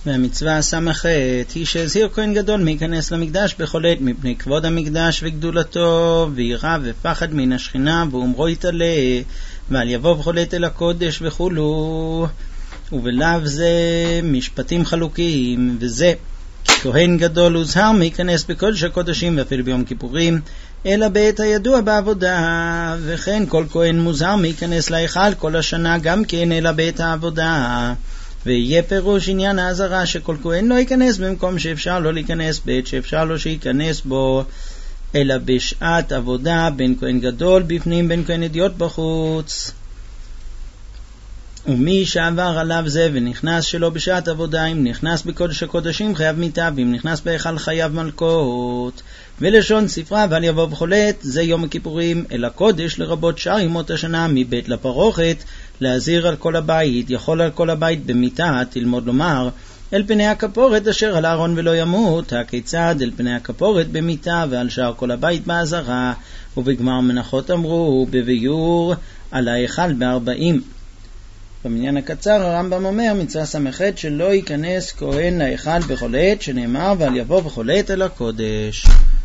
והמצווה סמכת היא שהזהיר כהן גדול להיכנס למקדש בכל עת מפני כבוד המקדש וגדולתו, וירא ופחד מן השכינה, ואומרו יתעלה, ועל יבוא בכל עת אל הקודש וכולו. ובלאו זה משפטים חלוקים, וזה כי כהן גדול הוזהר להיכנס בקודש הקודשים ואפילו ביום כיפורים, אלא בעת הידוע בעבודה, וכן כל כהן מוזהר להיכנס להיכל כל השנה גם כן אלא בעת העבודה. ויהיה פירוש עניין האזהרה שכל כהן לא ייכנס במקום שאפשר לא להיכנס בעת שאפשר לו שייכנס בו, אלא בשעת עבודה, בין כהן גדול בפנים בין כהן אדיוט בחוץ. ומי שעבר עליו זה ונכנס שלא בשעת עבודה, אם נכנס בקודש הקודשים חייב מיתה, ואם נכנס בהיכל חייב מלכות. ולשון ספרה ועל יבוא בכל עת זה יום הכיפורים אל הקודש, לרבות שאר ימות השנה מבית לפרוכת, להזהיר על כל הבית, יכול על כל הבית במיתה, תלמוד לומר אל פני הכפורת אשר על הארון ולא ימות. הכיצד אל פני הכפורת במיתה ועל שאר כל הבית באזהרה. ובגמר מנחות אמרו בביור על ההיכל ב40. במניין הקצר הרמב"ם אומר מצווה סמכת שלא ייכנס כהן להיכל בכל עת, שנאמר ועל יבוא בכל עת אל הקודש.